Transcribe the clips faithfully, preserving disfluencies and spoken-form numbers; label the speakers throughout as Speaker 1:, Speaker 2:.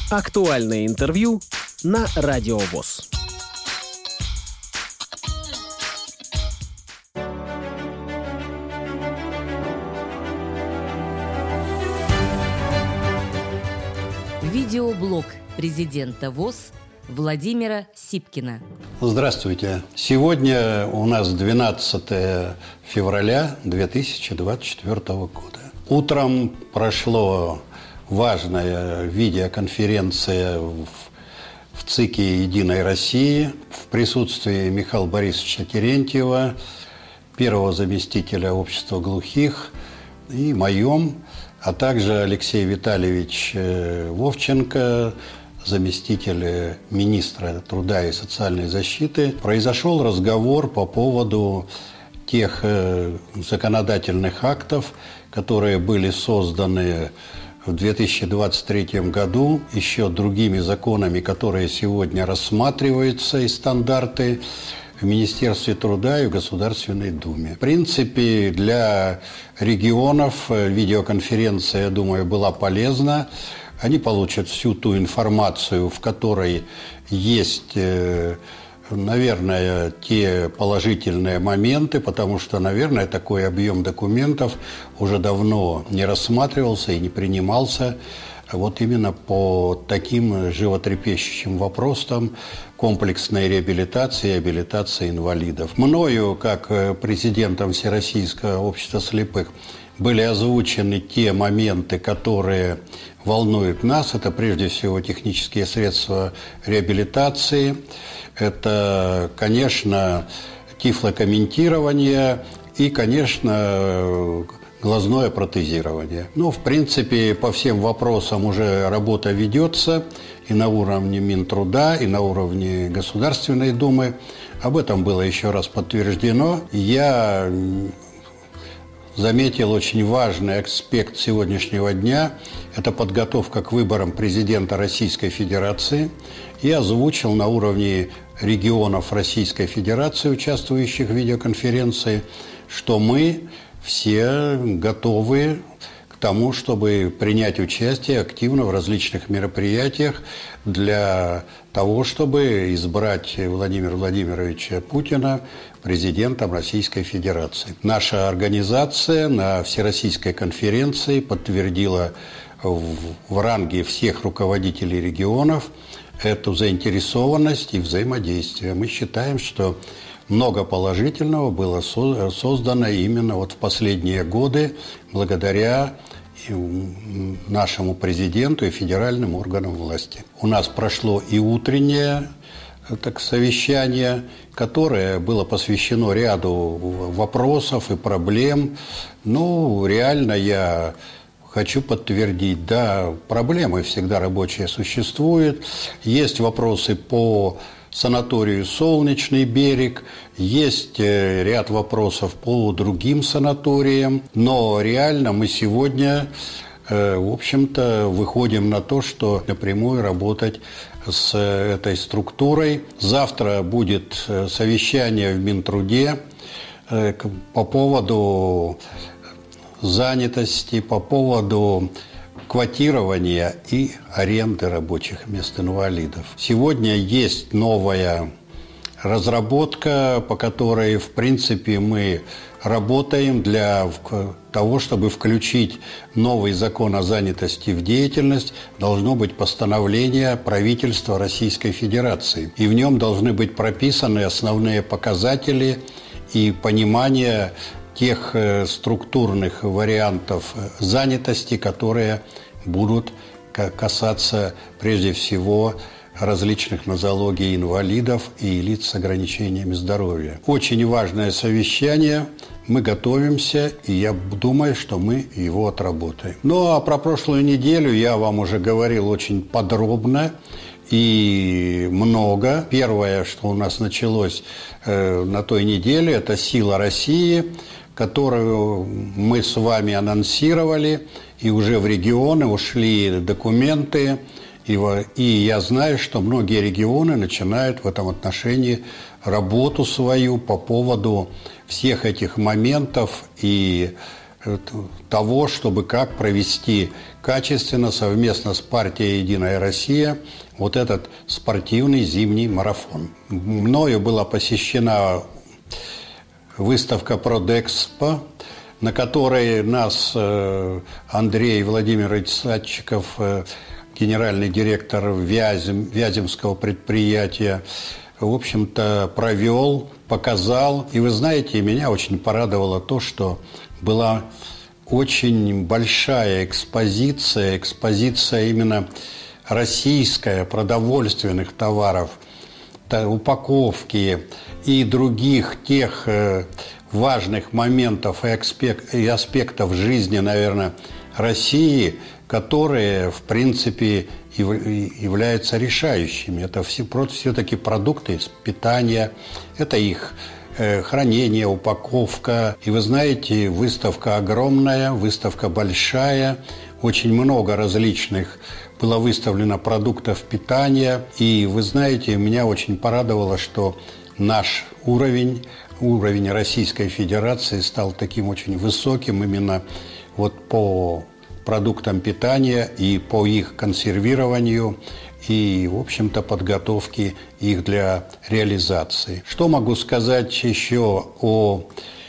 Speaker 1: Актуальное интервью на Радио ВОС.
Speaker 2: Видеоблог президента ВОС Владимира Сипкина.
Speaker 3: Здравствуйте. Сегодня у нас двенадцатое февраля две тысячи двадцать четвёртого года. Утром прошло важная видеоконференция в, в ЦИКе «Единой России» в присутствии Михаила Борисовича Терентьева, первого заместителя общества глухих, и моем, а также Алексей Витальевич Вовченко, заместитель министра труда и социальной защиты. Произошел разговор по поводу тех законодательных актов, которые были созданы в две тысячи двадцать третьем году еще другими законами, которые сегодня рассматриваются, и стандарты в Министерстве труда и в Государственной Думе. В принципе, для регионов видеоконференция, я думаю, была полезна. Они получат всю ту информацию, в которой есть, наверное, те положительные моменты, потому что, наверное, такой объем документов уже давно не рассматривался и не принимался вот именно по таким животрепещущим вопросам комплексной реабилитации и реабилитации инвалидов. Мною, как президентом Всероссийского общества слепых, были озвучены те моменты, которые волнуют нас. Это прежде всего технические средства реабилитации. Это, конечно, тифлокомментирование и, конечно, глазное протезирование. Ну, в принципе, по всем вопросам уже работа ведется и на уровне Минтруда, и на уровне Государственной Думы. Об этом было еще раз подтверждено. Я заметил очень важный аспект сегодняшнего дня – это подготовка к выборам президента Российской Федерации. И озвучил на уровне регионов Российской Федерации, участвующих в видеоконференции, что мы все готовы к тому, чтобы принять участие активно в различных мероприятиях для того, чтобы избрать Владимира Владимировича Путина президентом Российской Федерации. Наша организация на Всероссийской конференции подтвердила в, в ранге всех руководителей регионов эту заинтересованность и взаимодействие. Мы считаем, что много положительного было создано именно вот в последние годы благодаря нашему президенту и федеральным органам власти. У нас прошло и утреннее так, совещание, которое было посвящено ряду вопросов и проблем. Ну, реально я хочу подтвердить, да, проблемы всегда рабочие существуют. Есть вопросы по санаторию «Солнечный берег», есть ряд вопросов по другим санаториям, но реально мы сегодня, в общем-то, выходим на то, что напрямую работать с этой структурой. Завтра будет совещание в Минтруде по поводу занятости, по поводу квотирования и аренды рабочих мест инвалидов. Сегодня есть новая разработка, по которой, в принципе, мы работаем для того, чтобы включить новый закон о занятости в деятельность. Должно быть постановление правительства Российской Федерации. И в нем должны быть прописаны основные показатели и понимание тех структурных вариантов занятости, которые будут касаться прежде всего различных нозологий инвалидов и лиц с ограничениями здоровья. Очень важное совещание. Мы готовимся, и я думаю, что мы его отработаем. Ну, а про прошлую неделю я вам уже говорил очень подробно и много. Первое, что у нас началось э, на той неделе, это «Сила России», которую мы с вами анонсировали, и уже в регионы ушли документы. И, и я знаю, что многие регионы начинают в этом отношении работу свою по поводу всех этих моментов и того, чтобы как провести качественно совместно с партией «Единая Россия» вот этот спортивный зимний марафон. Мною была посещена выставка «Продэкспо», на которой нас Андрей Владимирович Садчиков, генеральный директор Вязем, Вяземского предприятия, в общем-то, провел, показал. И вы знаете, меня очень порадовало то, что была очень большая экспозиция, экспозиция именно российская, продовольственных товаров, упаковки и других тех важных моментов и аспектов жизни, наверное, России, которые, в принципе, являются решающими. Это все-таки продукты питания, это их хранение, упаковка. И вы знаете, выставка огромная, выставка большая, очень много различных было выставлено продуктов питания. И вы знаете, меня очень порадовало, что наш уровень, уровень Российской Федерации стал таким очень высоким именно вот по продуктам питания и по их консервированию и, в общем-то, подготовке их для реализации. Что могу сказать еще о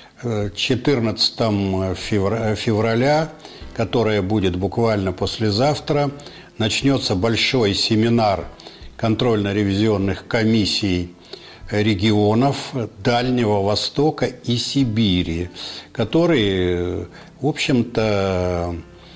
Speaker 3: четырнадцатого февраля, которое будет буквально послезавтра, начнется большой семинар контрольно-ревизионных комиссий регионов Дальнего Востока и Сибири, который, в общем-то,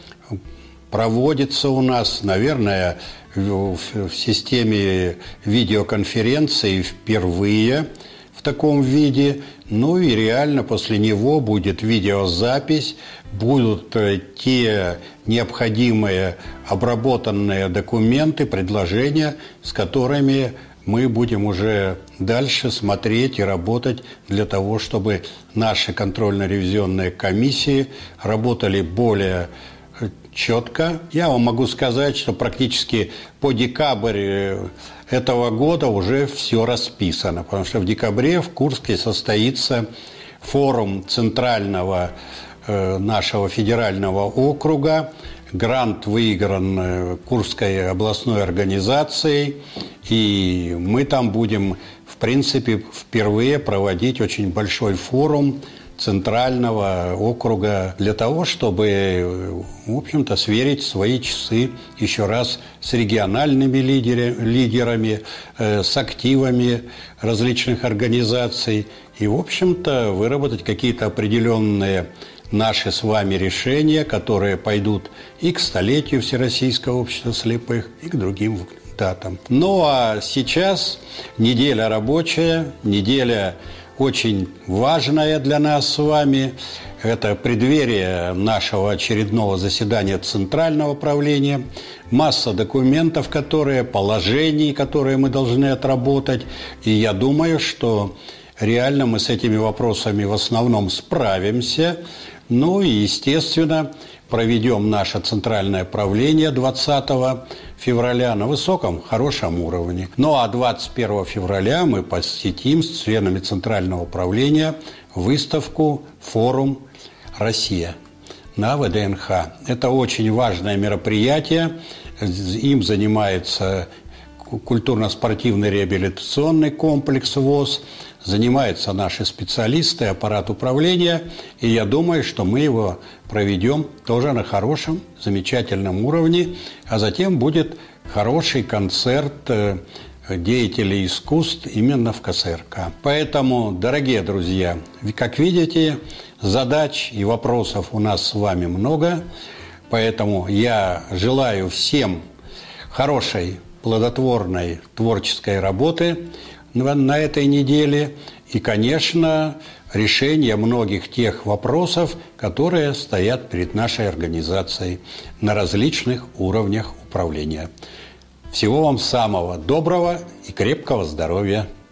Speaker 3: проводится у нас, наверное, в, в системе видеоконференции впервые в таком виде. Ну и реально после него будет видеозапись, будут те необходимые обработанные документы, предложения, с которыми мы будем уже дальше смотреть и работать для того, чтобы наши контрольно-ревизионные комиссии работали более четко. Я вам могу сказать, что практически по декабрь этого года уже все расписано, потому что в декабре в Курске состоится форум центрального э, нашего федерального округа. Грант выигран Курской областной организацией, и мы там будем, в принципе, впервые проводить очень большой форум центрального округа для того, чтобы, в общем-то, сверить свои часы еще раз с региональными лидерами, с активами различных организаций и, в общем-то, выработать какие-то определенные наши с вами решения, которые пойдут и к столетию Всероссийского общества слепых, и к другим датам. Ну а сейчас неделя рабочая, неделя очень важная для нас с вами. Это преддверие нашего очередного заседания Центрального правления. Масса документов, которые, положений, которые мы должны отработать. И я думаю, что реально мы с этими вопросами в основном справимся. Ну и, естественно, проведем наше центральное правление двадцатого февраля на высоком, хорошем уровне. Ну а двадцать первого февраля мы посетим с членами центрального правления выставку «Форум Россия» на вэ дэ эн ха. Это очень важное мероприятие. Им занимается культурно-спортивный реабилитационный комплекс ВОС. Занимаются наши специалисты, аппарат управления, и я думаю, что мы его проведем тоже на хорошем, замечательном уровне, а затем будет хороший концерт деятелей искусств именно в ка эс эр ка. Поэтому, дорогие друзья, как видите, задач и вопросов у нас с вами много, поэтому я желаю всем хорошей, плодотворной творческой работы на этой неделе и, конечно, решение многих тех вопросов, которые стоят перед нашей организацией на различных уровнях управления. Всего вам самого доброго и крепкого здоровья!